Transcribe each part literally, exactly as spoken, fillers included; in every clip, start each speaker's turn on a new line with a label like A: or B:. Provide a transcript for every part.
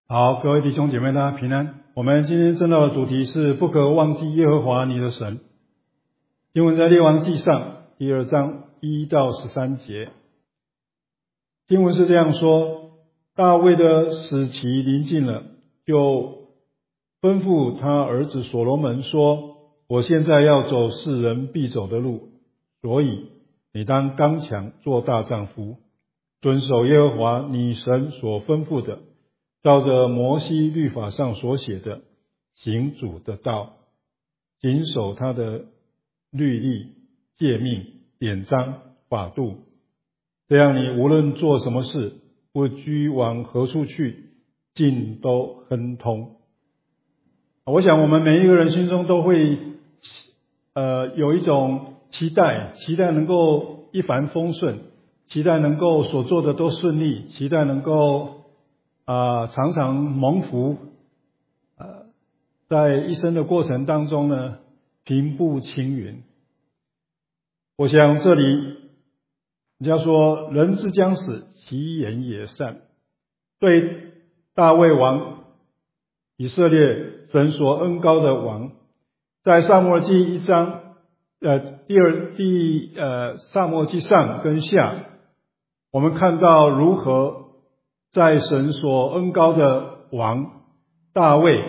A: 好，各位弟兄姐妹，大家平安。我们今天正道的主题是不可忘记耶和华你的神。经文在列王记上第二章一到十三节。经文是这样说：大卫的死期临近了，就吩咐他儿子所罗门说：我现在要走世人必走的路，所以你当刚强，做大丈夫，遵守耶和华你神所吩咐的，照着摩西律法上所写的，行主的道，谨守他的律例、诫命、典章、法度，这样你无论做什么事，不拘往何处去，尽都亨通。我想我们每一个人心中都会呃有一种期待，期待能够一帆风顺，期待能够所做的都顺利，期待能够啊、呃，常常蒙福，呃，在一生的过程当中呢，平步青云。我想这里人家说，人之将死，其言也善。对大卫王，以色列神所恩膏的王，在撒母耳记一章，呃，第二第呃撒母耳记上跟下，我们看到如何在神所恩膏的王大卫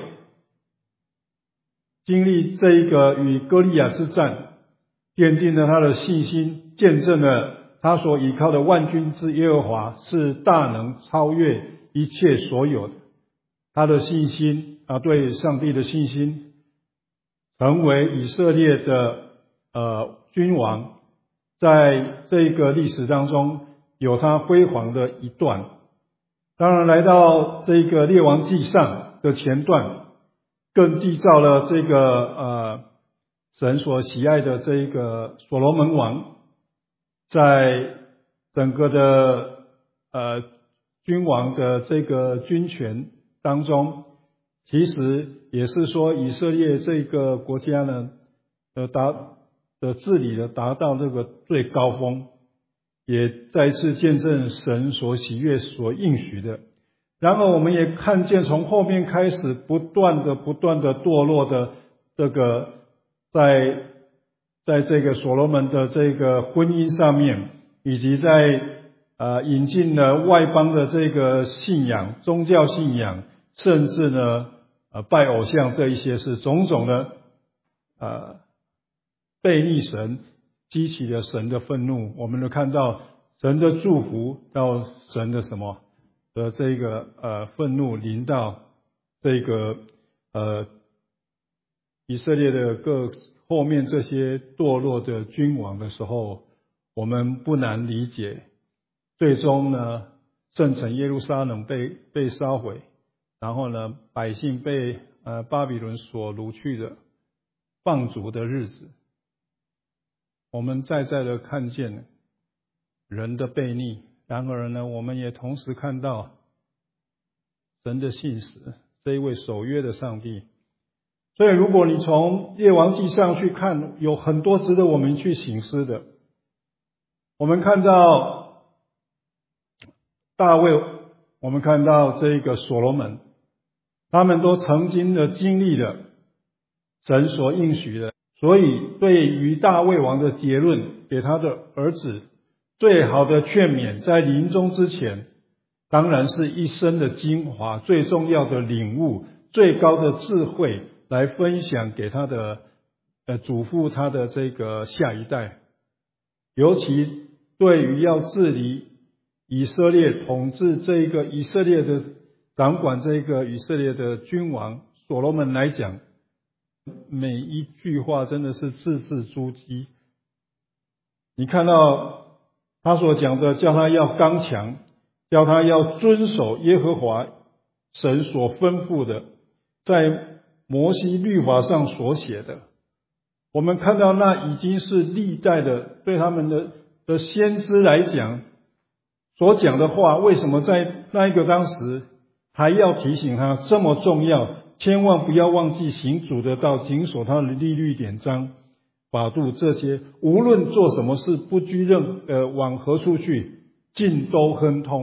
A: 经历这一个与歌利亚之战，奠定了他的信心，见证了他所依靠的万军之耶和华是大能超越一切所有的。他的信心啊，对上帝的信心，成为以色列的呃君王，在这个历史当中有他辉煌的一段。当然来到这个列王记上的前段，更缔造了这个呃神所喜爱的这一个所罗门王，在整个的呃君王的这个军权当中，其实也是说以色列这个国家呢的达的治理的达到这个最高峰，也再次见证神所喜悦所应许的。然后我们也看见从后面开始不断的不断的堕落的这个在在这个所罗门的这个婚姻上面，以及在呃引进了外邦的这个信仰宗教信仰，甚至呢呃拜偶像，这一些是种种的呃背逆神，激起了神的愤怒。我们都看到神的祝福到神的什么的这个呃愤怒临到这个呃以色列的各后面这些堕落的君王的时候，我们不难理解，最终呢圣城耶路撒冷被被烧毁，然后呢百姓被呃巴比伦所掳去的放逐的日子，我们再再的看见人的悖逆。然而呢，我们也同时看到神的信实，这一位守约的上帝。所以如果你从列王记上去看，有很多值得我们去省思的。我们看到大卫，我们看到这个所罗门，他们都曾经的经历了神所应许的，所以对于大卫王的结论，给他的儿子最好的劝勉，在临终之前，当然是一生的精华，最重要的领悟，最高的智慧来分享给他的呃嘱咐他的这个下一代。尤其对于要治理以色列，统治这个以色列的掌管这个以色列的君王所罗门来讲，每一句话真的是字字珠玑。你看到他所讲的，叫他要刚强，叫他要遵守耶和华神所吩咐的，在摩西律法上所写的。我们看到那已经是历代的对他们的的先知来讲所讲的话，为什么在那一个当时还要提醒他这么重要，千万不要忘记行主的道，谨守他的律例典章法度，这些无论做什么事，不拘任呃往何处去，尽都亨通。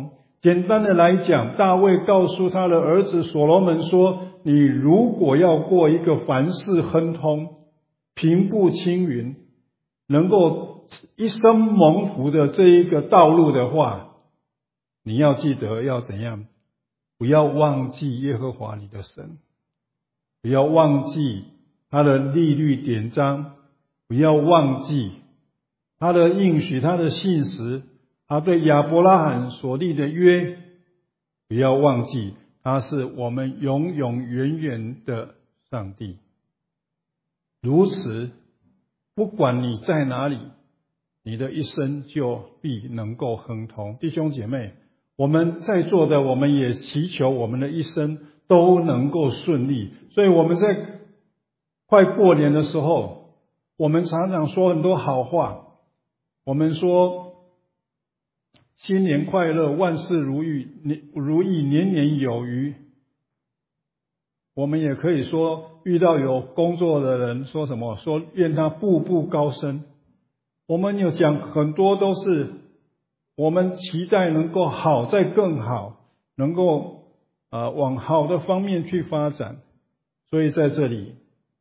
A: 简单的来讲，大卫告诉他的儿子所罗门说，你如果要过一个凡事亨通、平步青云，能够一生蒙福的这一个道路的话，你要记得要怎样？不要忘记耶和华你的神，不要忘记他的律例典章，不要忘记他的应许，他的信实，他对亚伯拉罕所立的约，不要忘记他是我们永永远远的上帝。如此，不管你在哪里，你的一生就必能够亨通。弟兄姐妹，我们在座的，我们也祈求我们的一生都能够顺利。所以我们在快过年的时候，我们常常说很多好话，我们说新年快乐，万事如意，如意年年有余。我们也可以说，遇到有工作的人说什么，说愿他步步高升。我们有讲很多都是我们期待能够好再更好，能够呃往好的方面去发展。所以在这里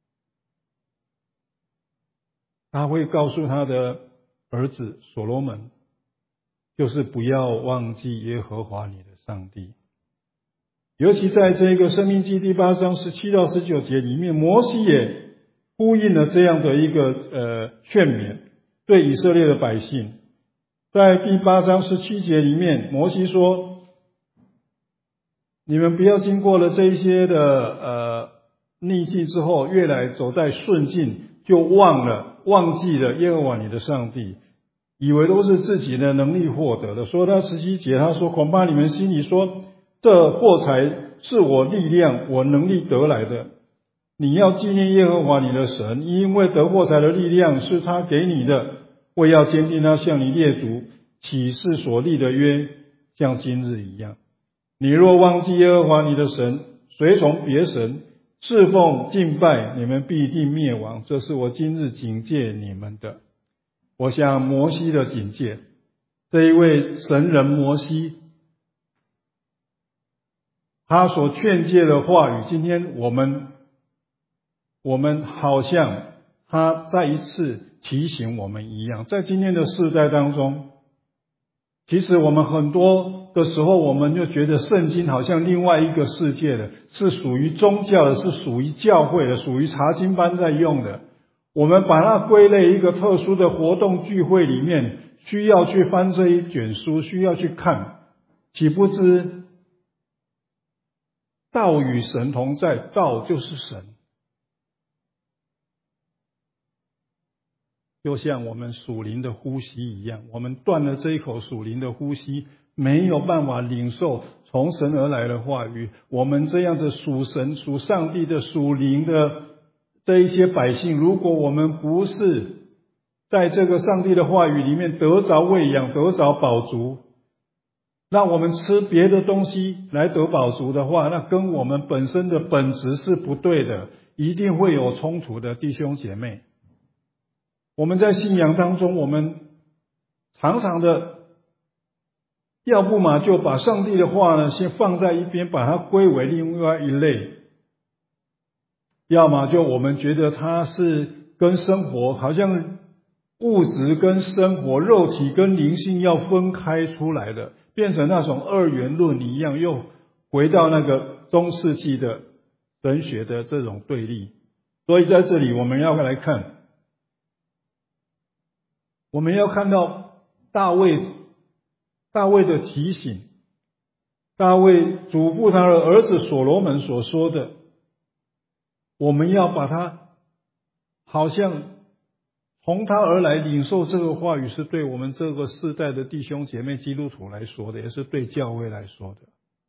A: 他会告诉他的儿子所罗门，就是不要忘记耶和华你的上帝。尤其在这个申命记第八章十七到十九节里面，摩西也呼应了这样的一个呃劝勉，对以色列的百姓。在第八章十七节里面，摩西说，你们不要经过了这一些的呃逆境之后，越来走在顺境，就忘了忘记了耶和华你的上帝，以为都是自己的能力获得的。说到十七节，他说，恐怕你们心里说，这货财是我力量我能力得来的。你要纪念耶和华你的神，因为得货财的力量是他给你的，为要坚定他向你列祖起誓所立的约，像今日一样。你若忘记耶和华你的神，随从别神，侍奉敬拜，你们必定灭亡。这是我今日警戒你们的。我想摩西的警戒，这一位神人摩西，他所劝诫的话语，今天我们我们好像他再一次提醒我们一样。在今天的世代当中，其实我们很多的时候，我们就觉得圣经好像另外一个世界的，是属于宗教的，是属于教会的，属于查经班在用的。我们把它归类一个特殊的活动聚会里面，需要去翻这一卷书，需要去看，岂不知道与神同在，道就是神。就像我们属灵的呼吸一样，我们断了这一口属灵的呼吸，没有办法领受从神而来的话语。我们这样子属神、属上帝的属灵的这一些百姓，如果我们不是在这个上帝的话语里面得着喂养、得着饱足，让我们吃别的东西来得饱足的话，那跟我们本身的本质是不对的，一定会有冲突的。弟兄姐妹，我们在信仰当中，我们常常的要不嘛就把上帝的话呢先放在一边，把它归为另外一类，要么就我们觉得它是跟生活好像物质跟生活、肉体跟灵性要分开出来的，变成那种二元论一样，又回到那个中世纪的神学的这种对立。所以在这里我们要来看，我们要看到大卫大卫的提醒，大卫嘱咐他的儿子所罗门所说的，我们要把它好像从他而来领受这个话语，是对我们这个世代的弟兄姐妹基督徒来说的，也是对教会来说的。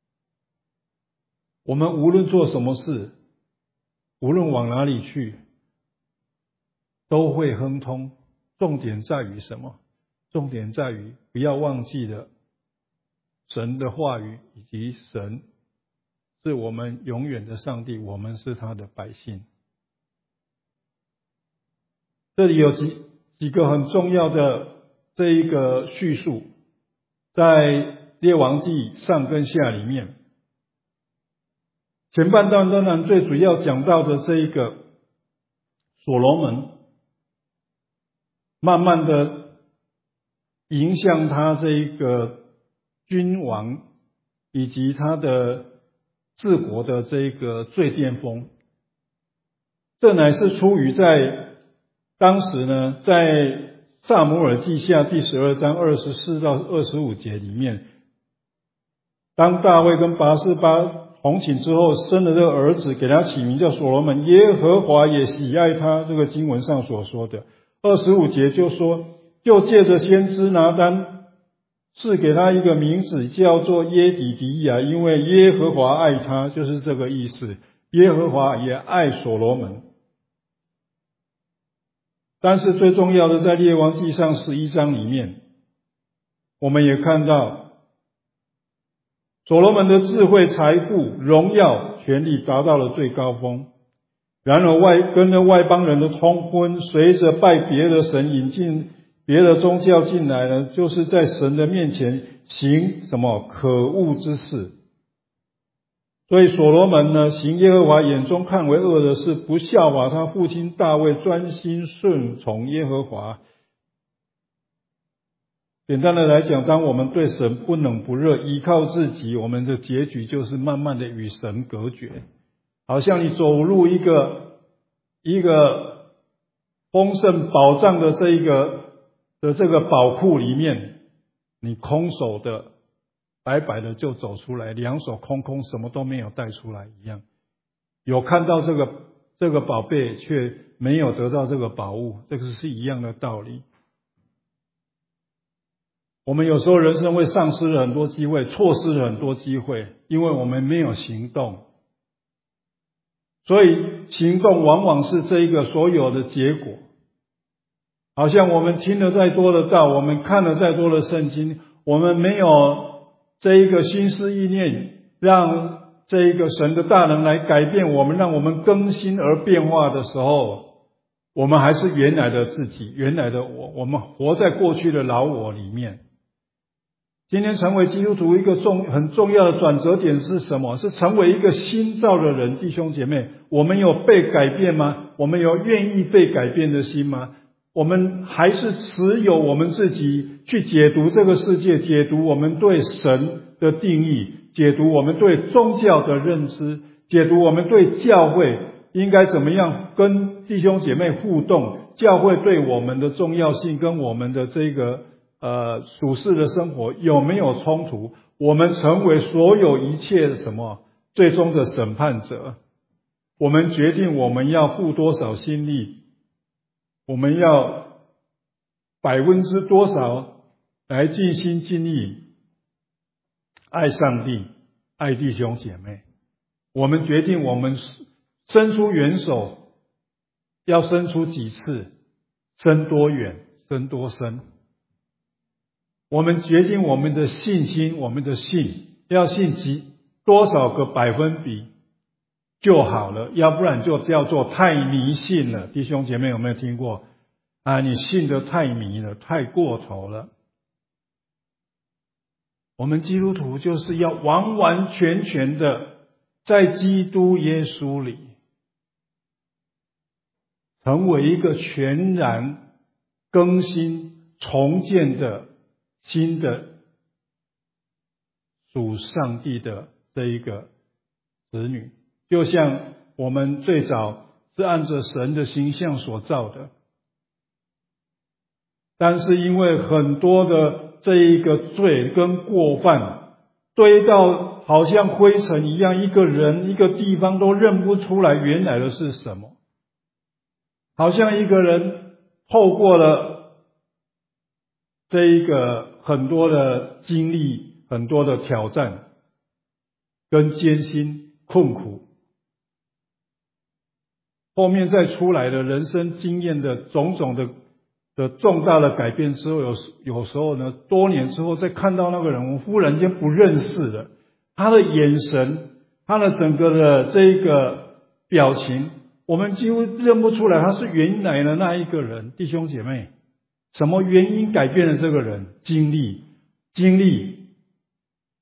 A: 我们无论做什么事，无论往哪里去，都会亨通。重点在于什么？重点在于不要忘记了神的话语，以及神是我们永远的上帝，我们是他的百姓。这里有几几个很重要的这一个叙述，在列王记上跟下里面。前半段当然最主要讲到的这一个所罗门，慢慢的影响他这一个君王以及他的治国的这一个最巅峰。这乃是出于在当时呢，在撒母耳记下第十二章二十四到二十五节里面，当大卫跟拔示巴同寝之后，生了这个儿子，给他起名叫所罗门，耶和华也喜爱他，这个经文上所说的。二十五节就说，就借着先知拿单赐给他一个名字，叫做耶底迪亚，因为耶和华爱他，就是这个意思。耶和华也爱所罗门。但是最重要的，在列王记上十一章里面，我们也看到所罗门的智慧、财富、荣耀、权力达到了最高峰。然而外跟着外邦人的通婚，随着拜别的神，引进别的宗教进来呢，就是在神的面前行什么可恶之事。所以所罗门呢，行耶和华眼中看为恶的事，不效法他父亲大卫，专心顺从耶和华。简单的来讲，当我们对神不冷不热，依靠自己，我们的结局就是慢慢的与神隔绝。好像你走入一个一个丰盛宝藏的这一个的这个宝库里面，你空手的白白的就走出来，两手空空，什么都没有带出来一样。有看到这个这个宝贝，却没有得到这个宝物，这个是一样的道理。我们有时候人生会丧失了很多机会，错失了很多机会，因为我们没有行动。所以行动往往是这一个所有的结果。好像我们听了再多的道，我们看了再多的圣经，我们没有这一个心思意念，让这一个神的大能来改变我们，让我们更新而变化的时候，我们还是原来的自己，原来的我，我们活在过去的老我里面。今天成为基督徒一个重很重要的转折点是什么？是成为一个新造的人。弟兄姐妹，我们有被改变吗？我们有愿意被改变的心吗？我们还是持有我们自己去解读这个世界，解读我们对神的定义，解读我们对宗教的认知，解读我们对教会应该怎么样跟弟兄姐妹互动，教会对我们的重要性跟我们的这个呃属世的生活有没有冲突？我们成为所有一切什么最终的审判者。我们决定我们要付多少心力，我们要百分之多少来尽心尽力爱上帝，爱弟兄姐妹。我们决定我们伸出援手要伸出几次，伸多远，伸多深。我们决定我们的信心，我们的信要信几多少个百分比就好了，要不然就叫做太迷信了。弟兄姐妹有没有听过啊？你信得太迷了，太过头了。我们基督徒就是要完完全全的在基督耶稣里成为一个全然更新重建的新的属上帝的这一个子女。就像我们最早是按着神的形象所造的，但是因为很多的这一个罪跟过犯堆到好像灰尘一样，一个人一个地方都认不出来原来的是什么。好像一个人透过了这一个很多的经历，很多的挑战跟艰辛困苦，后面再出来的人生经验的种种的的重大的改变之后，有有时候呢，多年之后再看到那个人，我忽然间不认识了，他的眼神，他的整个的这一个表情，我们几乎认不出来他是原来的那一个人。弟兄姐妹，什么原因改变了这个人？经历，经历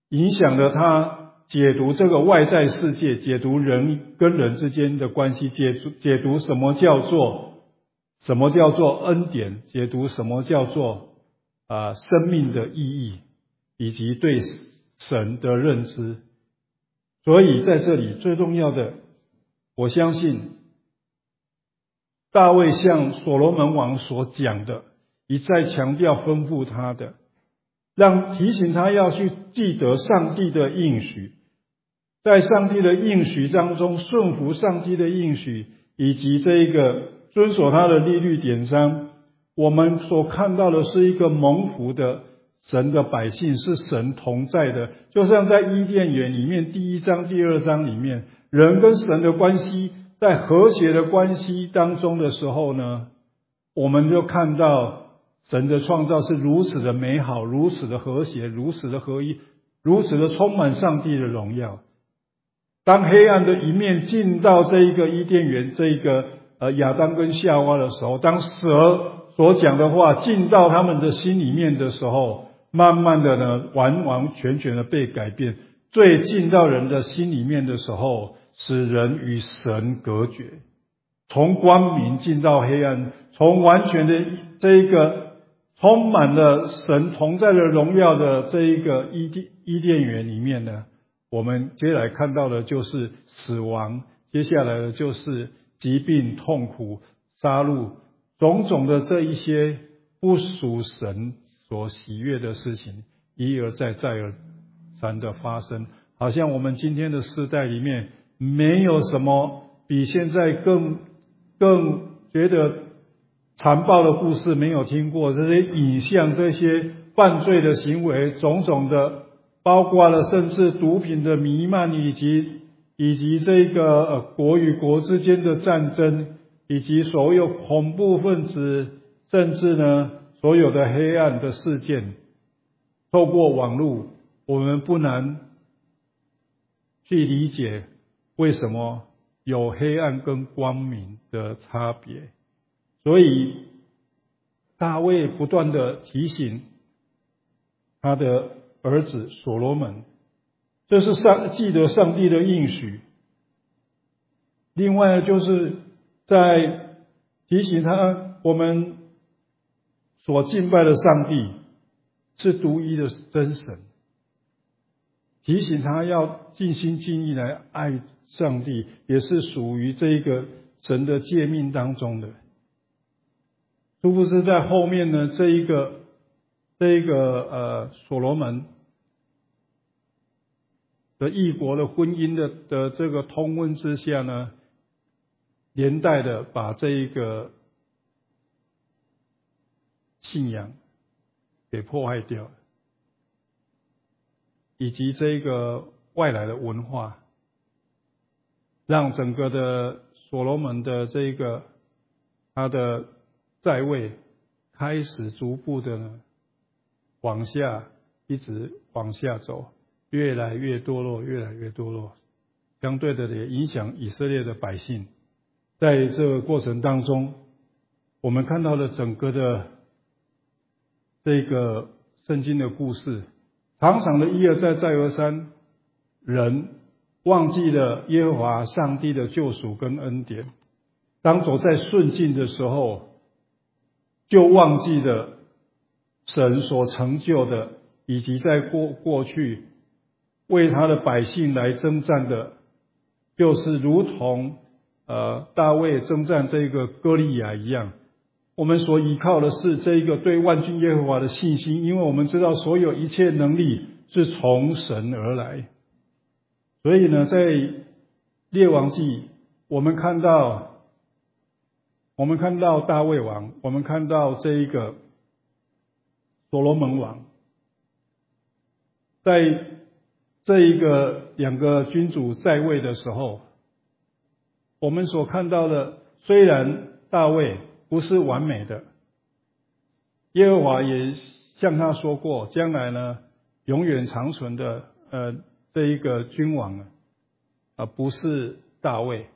A: 影响了他解读这个外在世界，解读人跟人之间的关系，解读解读什么叫做什么叫做恩典，解读什么叫做啊、呃、生命的意义，以及对神的认知。所以在这里最重要的，我相信大卫向所罗门王所讲的，一再强调吩咐他的，让提醒他要去记得上帝的应许，在上帝的应许当中顺服上帝的应许，以及这一个遵守他的律例典章，我们所看到的是一个蒙福的神的百姓，是神同在的。就像在伊甸园里面第一章第二章里面，人跟神的关系在和谐的关系当中的时候呢，我们就看到神的创造是如此的美好，如此的和谐，如此的合一，如此的充满上帝的荣耀。当黑暗的一面进到这一个伊甸园，这一个呃亚当跟夏娃的时候，当蛇所讲的话进到他们的心里面的时候，慢慢的呢，完完全全的被改变。罪进到人的心里面的时候，使人与神隔绝，从光明进到黑暗，从完全的这一个充满了神同在的荣耀的这一个伊甸伊甸园里面呢，我们接下来看到的就是死亡，接下来的就是疾病、痛苦、杀戮，种种的这一些不属神所喜悦的事情，一而再再而三的发生。好像我们今天的世代里面，没有什么比现在更更觉得残暴的故事没有听过，这些影像，这些犯罪的行为，种种的，包括了甚至毒品的弥漫，以及以及这个呃国与国之间的战争，以及所有恐怖分子，甚至呢所有的黑暗的事件，透过网络，我们不难去理解为什么有黑暗跟光明的差别。所以大卫不断的提醒他的儿子所罗门，这是上记得上帝的应许。另外就是在提醒他，我们所敬拜的上帝是独一的真神，提醒他要尽心尽意来爱上帝，也是属于这个神的诫命当中的。殊不知在后面呢，这一个这一个呃所罗门的异国的婚姻的的这个通婚之下呢，连带的把这一个信仰给破坏掉了，以及这个外来的文化，让整个的所罗门的这个他的在位开始逐步的呢往下，一直往下走，越来越堕落，越来越堕落，相对的也影响以色列的百姓。在这个过程当中，我们看到了整个的这个圣经的故事，常常的一而再再而三，人忘记了耶和华上帝的救赎跟恩典，当走在顺境的时候，就忘记了神所成就的，以及在过过去为他的百姓来征战的，就是如同呃大卫征战这个歌利亚一样。我们所依靠的是这一个对万军耶和华的信心，因为我们知道所有一切能力是从神而来。所以呢，在列王记，我们看到我们看到大卫王，我们看到这一个所罗门王，在这一个两个君主在位的时候，我们所看到的，虽然大卫不是完美的，耶和华也向他说过，将来呢，永远长存的呃这一个君王呢，啊不是大卫。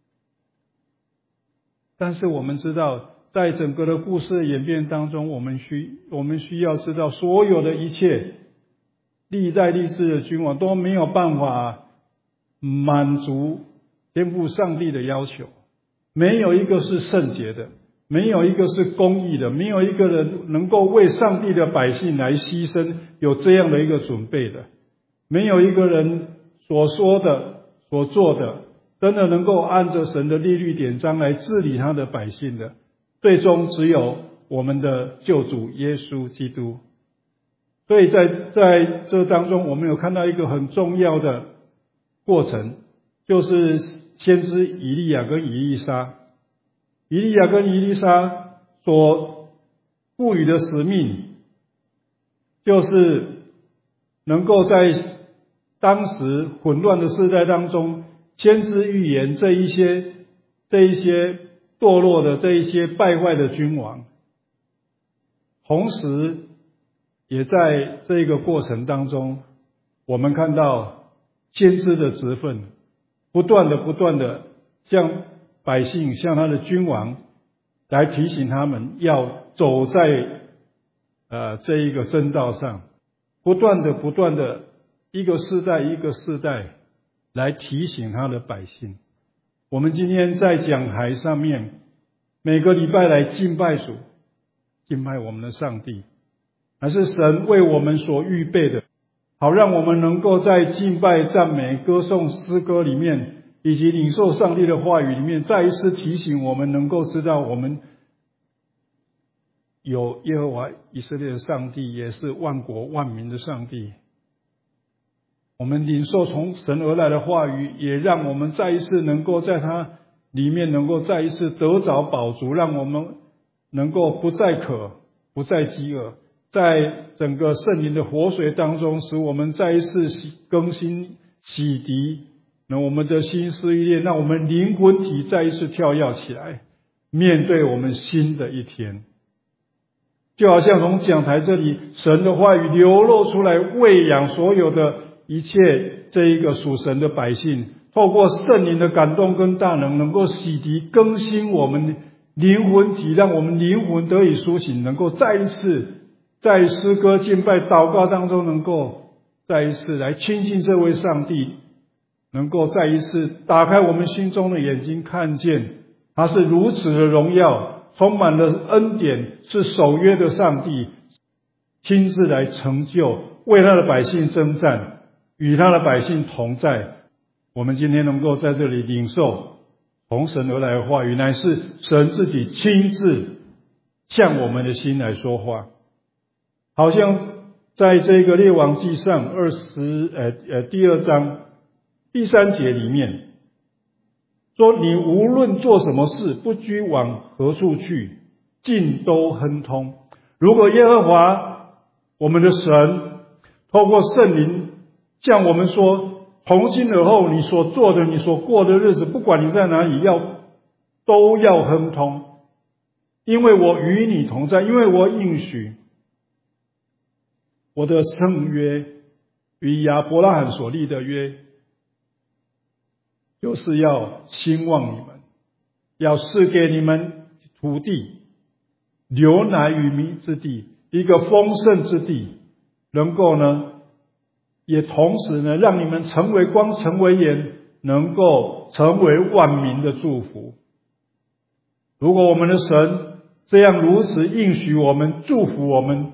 A: 但是我们知道，在整个的故事的演变当中，我们需我们需要知道，所有的一切历代历世的君王都没有办法满足天父上帝的要求，没有一个是圣洁的，没有一个是公义的，没有一个人能够为上帝的百姓来牺牲，有这样的一个准备的，没有一个人所说的所做的真的能够按着神的律例典章来治理他的百姓的，最终只有我们的救主耶稣基督。所以在在这当中，我们有看到一个很重要的过程，就是先知以利亚跟以利沙。以利亚跟以利沙所赋予的使命，就是能够在当时混乱的世代当中，先知预言这一些这一些堕落的这一些败坏的君王，同时也在这个过程当中，我们看到先知的职分不断的不断的向百姓向他的君王来提醒他们要走在呃这一个正道上，不断的不断的一个世代一个世代来提醒他的百姓。我们今天在讲台上面每个礼拜来敬拜主，敬拜我们的上帝，还是神为我们所预备的，好让我们能够在敬拜赞美歌颂诗歌里面以及领受上帝的话语里面，再一次提醒我们能够知道我们有耶和华以色列的上帝，也是万国万民的上帝。我们领受从神而来的话语，也让我们再一次能够在它里面能够再一次得着饱足，让我们能够不再渴，不再饥饿，在整个圣灵的活水当中，使我们再一次更新洗涤那我们的心思意念，让我们灵魂体再一次跳跃起来，面对我们新的一天。就好像从讲台这里，神的话语流露出来，喂养所有的一切这一个属神的百姓，透过圣灵的感动跟大能，能够洗涤更新我们灵魂体，让我们灵魂得以苏醒，能够再一次在诗歌敬拜祷告当中，能够再一次来亲近这位上帝，能够再一次打开我们心中的眼睛，看见他是如此的荣耀，充满了恩典，是守约的上帝，亲自来成就，为他的百姓征战，与他的百姓同在。我们今天能够在这里领受从神而来的话语，乃是神自己亲自向我们的心来说话。好像在这个列王纪上二十呃呃第二章第三节里面说，你无论做什么事，不拘往何处去，尽都亨通。如果耶和华我们的神透过圣灵向我们说，从今而后你所做的你所过的日子，不管你在哪里，要都要亨通，因为我与你同在，因为我应许我的圣约与亚伯拉罕所立的约，就是要兴旺你们，要赐给你们土地，流奶与蜜之地，一个丰盛之地，能够呢也同时呢让你们成为光，成为盐，能够成为万民的祝福。如果我们的神这样如此应许我们，祝福我们，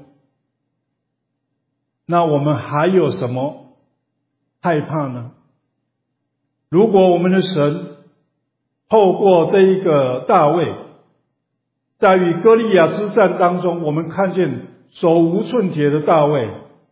A: 那我们还有什么害怕呢？如果我们的神透过这一个大卫，在与歌利亚之战当中，我们看见手无寸铁的大卫，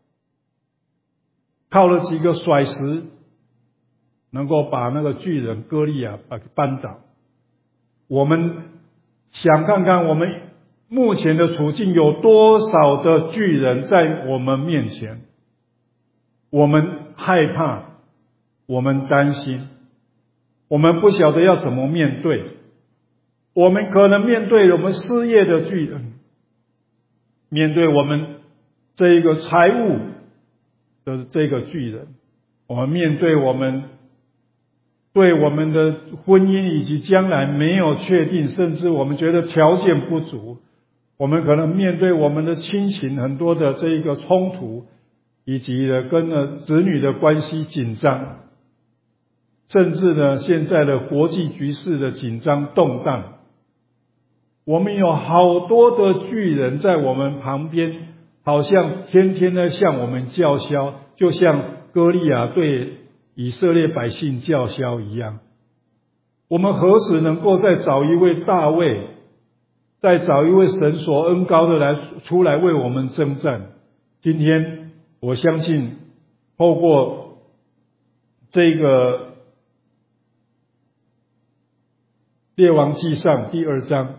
A: 靠了几个甩石，能够把那个巨人歌利亚把扳倒。我们想看看我们目前的处境，有多少的巨人在我们面前，我们害怕，我们担心，我们不晓得要怎么面对。我们可能面对我们失业的巨人，面对我们这一个财务的这个巨人，我们面对我们对我们的婚姻以及将来没有确定，甚至我们觉得条件不足，我们可能面对我们的亲情很多的这一个冲突， 以及呢跟呢子女的关系紧张，甚至呢现在的国际局势的紧张动荡，我们有好多的巨人在我们旁边，好像天天在向我们叫嚣，就像歌利亚对以色列百姓叫嚣一样。我们何时能够再找一位大卫，再找一位神所恩膏的来出来为我们征战？今天我相信透过这个列王纪上第二章，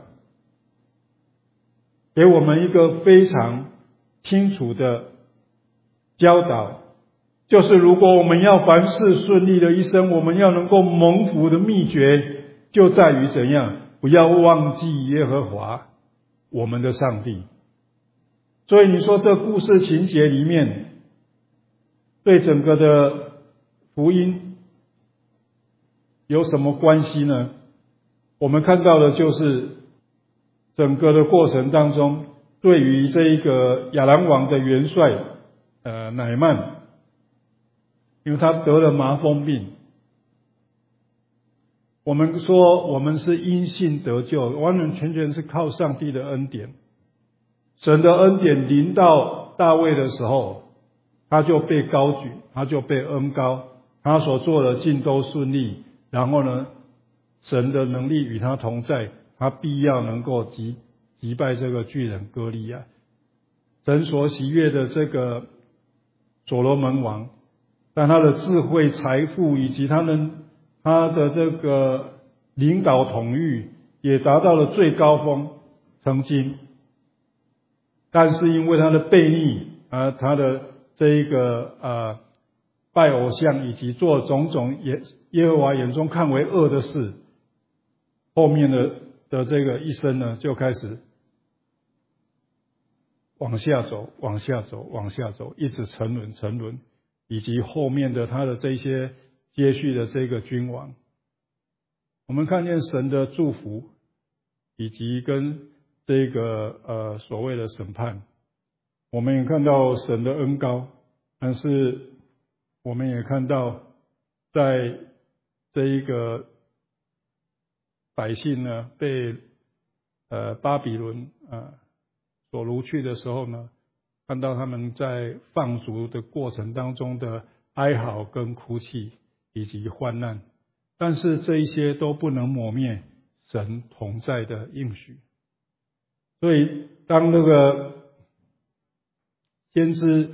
A: 给我们一个非常清楚的教导，就是如果我们要凡事顺利的一生，我们要能够蒙福的秘诀，就在于怎样？不要忘记耶和华我们的上帝。所以你说这故事情节里面，对整个的福音有什么关系呢？我们看到的就是整个的过程当中，对于这一个亚兰王的元帅呃乃曼，因为他得了麻风病，我们说我们是因信得救，完完全全是靠上帝的恩典。神的恩典临到大卫的时候，他就被高举，他就被恩膏，他所做的尽都顺利。然后呢，神的能力与他同在，他必要能够击击败这个巨人歌利亚。神所喜悦的这个所罗门王，但他的智慧、财富以及他的他的这个领导统御也达到了最高峰，曾经。但是因为他的悖逆，啊，他的这一个呃拜偶像以及做种种耶耶和华眼中看为恶的事，后面的的这个一生呢，就开始往下走，往下走，往下走，一直沉沦，沉沦，以及后面的他的这些接续的这个君王，我们看见神的祝福，以及跟这个呃所谓的审判，我们也看到神的恩膏，但是我们也看到在这一个百姓呢被呃巴比伦呃所掳去的时候呢，看到他们在放逐的过程当中的哀嚎跟哭泣以及患难，但是这一些都不能抹灭神同在的应许。所以当那个先知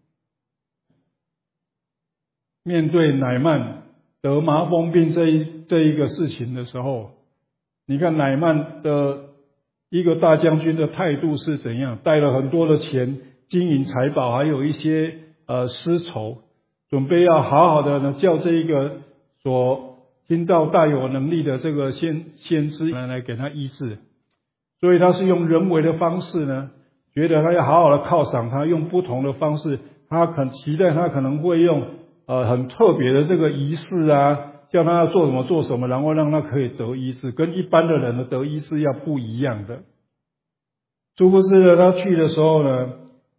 A: 面对乃曼得麻风病这一这一个事情的时候，你看乃曼的一个大将军的态度是怎样？带了很多的钱、金银财宝，还有一些呃丝绸，准备要好好的呢叫这一个所听到大有能力的这个先先知来来给他医治。所以他是用人为的方式呢，觉得他要好好的犒赏他，用不同的方式，他可期待他可能会用呃很特别的这个仪式啊，叫他要做什么做什么，然后让他可以得医治，跟一般的人的得医治要不一样的。殊不知呢，他去的时候呢，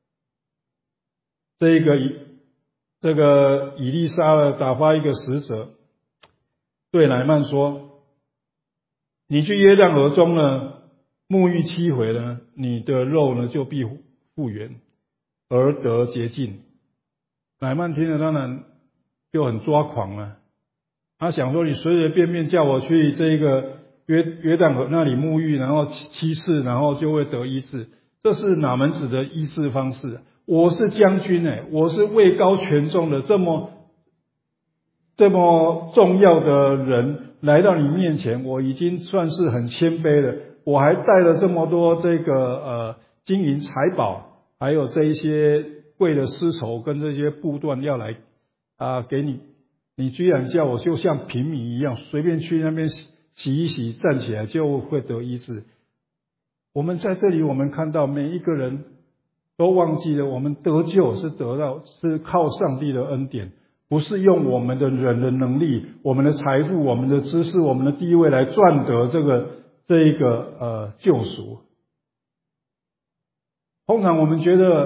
A: 这个这个以利沙呢打发一个使者对乃曼说：“你去约旦河中呢。”沐浴七回呢，你的肉呢就必复原，而得洁净。乃曼听了当然就很抓狂了，他想说你随随便便叫我去这个约约旦河那里沐浴，然后七次，然后就会得医治，这是哪门子的医治方式？我是将军哎，我是位高权重的，这么这么重要的人来到你面前，我已经算是很谦卑了。我还带了这么多这个呃金银财宝，还有这一些贵的丝绸跟这些布缎要来啊、呃、给你，你居然叫我就像平民一样随便去那边洗洗一洗，站起来就会得医治。我们在这里，我们看到每一个人都忘记了，我们得救是得到是靠上帝的恩典，不是用我们的人的能力、我们的财富、我们的知识、我们的地位来赚得这个。这一个呃救赎，通常我们觉得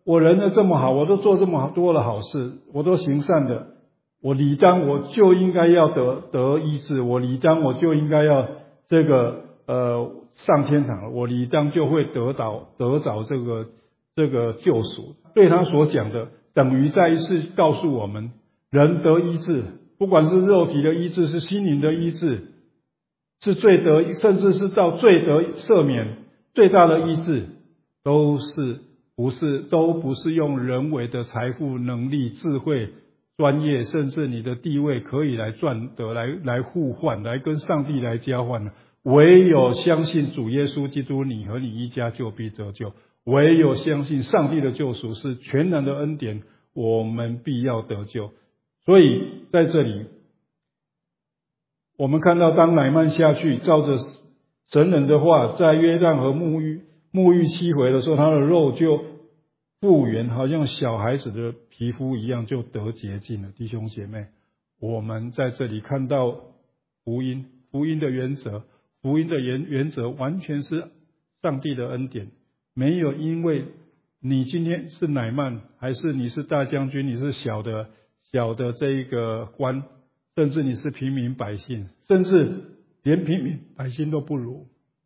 A: 我人呢这么好，我都做这么多的好事，我都行善的，我理当我就应该要得得医治，我理当我就应该要这个呃上天堂了，我理当就会得到得着这个这个救赎。对他所讲的，等于再一次告诉我们，人得医治，不管是肉体的医治，是心灵的医治，是罪得，甚至是到罪得赦免，最大的医治，都是不是都不是用人为的财富、能力、智慧、专业，甚至你的地位可以来赚得、来来互换、来跟上帝来交换的。唯有相信主耶稣基督，你和你一家就必得救。唯有相信上帝的救赎是全然的恩典，我们必要得救。所以在这里，我们看到当乃縵下去，照着神人的话，在约旦河沐浴沐浴七回的时候，他的肉就复原，好像小孩子的皮肤一样，就得洁净了。弟兄姐妹，我们在这里看到福音，福音的原则，福音的原原则完全是上帝的恩典，没有因为你今天是乃縵，还是你是大将军，你是小的小的这一个官，甚至你是平民百姓，甚至连平民百姓都不如，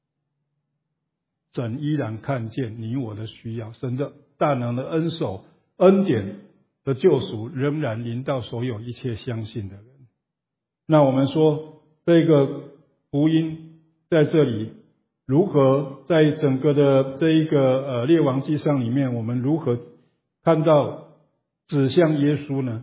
A: 神依然看见你我的需要，神的大能的恩手、恩典的救赎仍然临到所有一切相信的人。那我们说这个福音在这里如何在整个的这一个呃列王纪上里面，我们如何看到指向耶稣呢？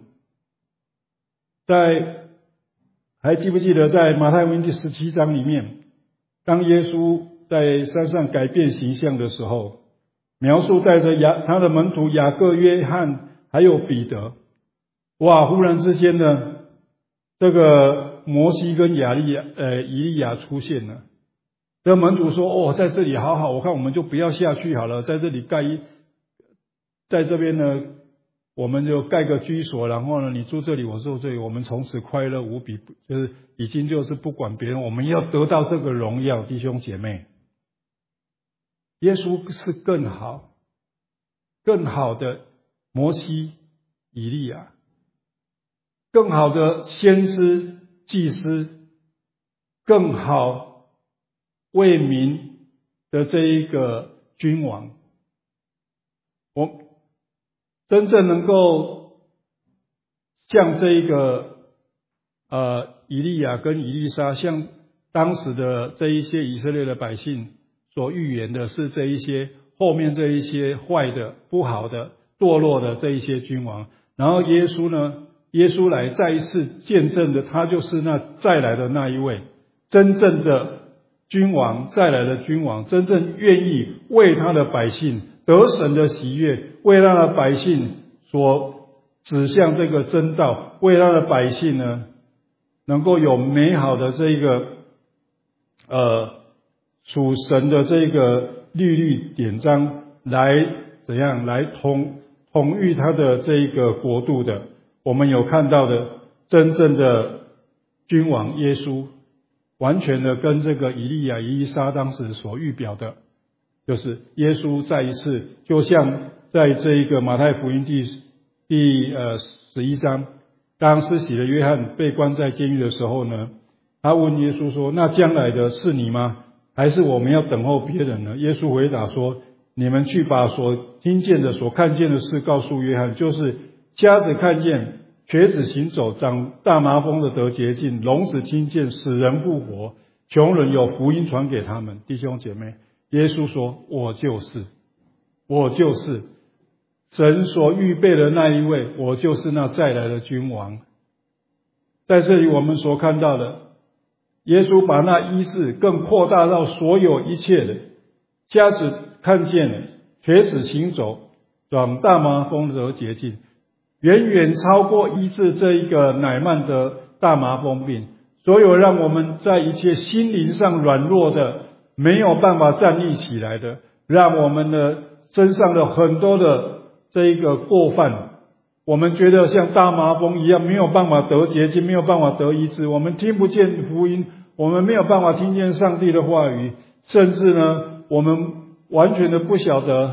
A: 在还记不记得在马太福音第十七章里面，当耶稣在山上改变形象的时候，描述带着雅他的门徒雅各、约翰还有彼得，哇！忽然之间呢，这个摩西跟亚利亚呃以利亚出现了。这门徒说：“哦，在这里好好，我看我们就不要下去好了，在这里盖一，在这边呢，我们就盖个居所，然后呢，你住这里，我住这里，我们从此快乐无比，就是已经就是不管别人，我们要得到这个荣耀。”弟兄姐妹，耶稣是更好、更好的摩西、以利亚，更好的先知、祭司，更好为民的这一个君王。我真正能够像这一个呃以利亚跟以利沙，像当时的这一些以色列的百姓所预言的，是这一些后面这一些坏的、不好的、堕落的这一些君王。然后耶稣呢，耶稣来再一次见证的，他就是那再来的那一位真正的君王，再来的君王，真正愿意为他的百姓得神的喜悦，为他的百姓所指向这个真道，为他的百姓呢能够有美好的这个呃属神的这个律律典章来怎样来统统御他的这一个国度的。我们有看到的真正的君王耶稣，完全的跟这个以利亚、以利沙当时所预表的，就是耶稣再一次，就像在这一个马太福音第第呃十一章，当施洗的约翰被关在监狱的时候呢，他问耶稣说：“那将来的是你吗？还是我们要等候别人呢？”耶稣回答说：“你们去把所听见的、所看见的事告诉约翰，就是瞎子看见，瘸子行走，长大麻风的得洁净，聋子听见，死人复活，穷人有福音传给他们。”弟兄姐妹，耶稣说：“我就是，我就是神所预备的那一位，我就是那再来的君王。”在这里我们所看到的，耶稣把那医治更扩大到所有一切的，瞎子看见了，瘸子行走，长大麻风得洁净，远远超过医治这一个乃縵的大麻风病。所有让我们在一切心灵上软弱的，没有办法站立起来的，让我们的身上的很多的这一个过犯，我们觉得像大麻风一样，没有办法得洁净，没有办法得医治，我们听不见福音，我们没有办法听见上帝的话语，甚至呢，我们完全的不晓得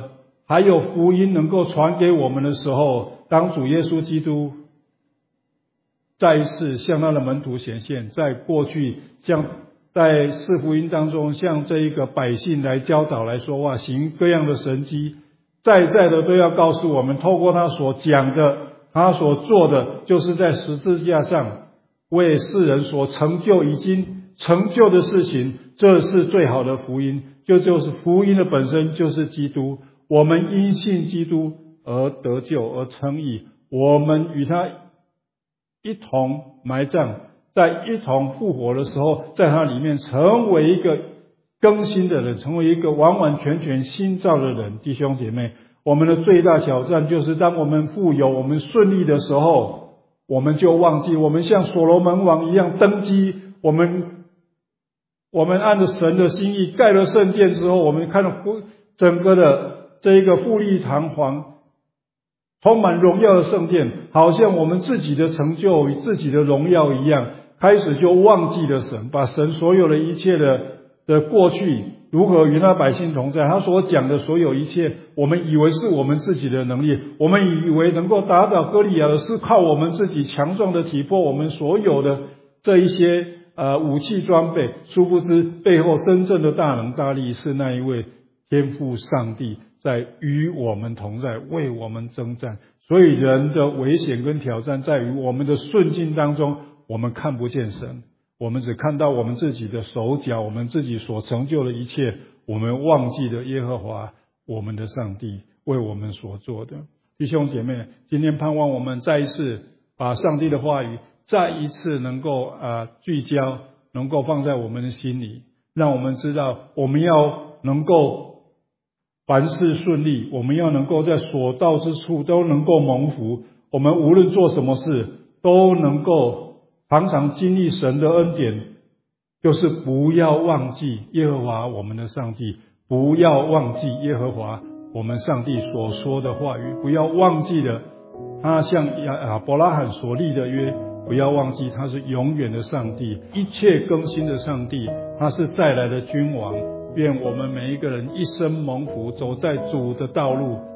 A: 还有福音能够传给我们的时候，当主耶稣基督再一次向他的门徒显现，在过去像在四福音当中向这一个百姓来教导来说话，行各样的神迹，在在的都要告诉我们，透过他所讲的，他所做的，就是在十字架上为世人所成就已经成就的事情，这是最好的福音，就就是福音的本身就是基督，我们因信基督而得救而称义，我们与他一同埋葬，在一同复活的时候，在他里面成为一个更新的人，成为一个完完全全新造的人。弟兄姐妹，我们的最大挑战就是当我们富有，我们顺利的时候，我们就忘记我们像所罗门王一样登基，我们我们按着神的心意盖了圣殿之后，我们看到整个的这一个富丽堂皇充满荣耀的圣殿，好像我们自己的成就与自己的荣耀一样，开始就忘记了神，把神所有的一切的的过去如何与他百姓同在，他所讲的所有一切，我们以为是我们自己的能力，我们以为能够打倒歌利亚的是靠我们自己强壮的体魄，我们所有的这一些呃武器装备，殊不知背后真正的大能大力是那一位天父上帝在与我们同在，为我们征战。所以人的危险跟挑战在于我们的顺境当中，我们看不见神，我们只看到我们自己的手脚，我们自己所成就的一切，我们忘记了耶和华我们的上帝为我们所做的。弟兄姐妹，今天盼望我们再一次把上帝的话语再一次能够呃聚焦，能够放在我们的心里，让我们知道我们要能够凡事顺利，我们要能够在所到之处都能够蒙福，我们无论做什么事都能够常常经历神的恩典，就是不要忘记耶和华我们的上帝，不要忘记耶和华我们上帝所说的话语，不要忘记了他向亚伯拉罕所立的约，不要忘记他是永远的上帝，一切更新的上帝，他是再来的君王。愿我们每一个人一生蒙福，走在主的道路，